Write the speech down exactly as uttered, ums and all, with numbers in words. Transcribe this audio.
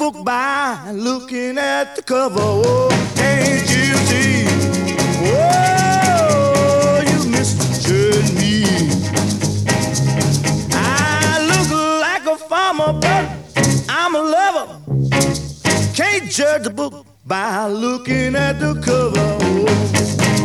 book by looking at the cover. Oh, can't you see? Oh, you misjudge me. I look like a farmer, but I'm a lover. Can't judge the book by looking at the cover. Oh.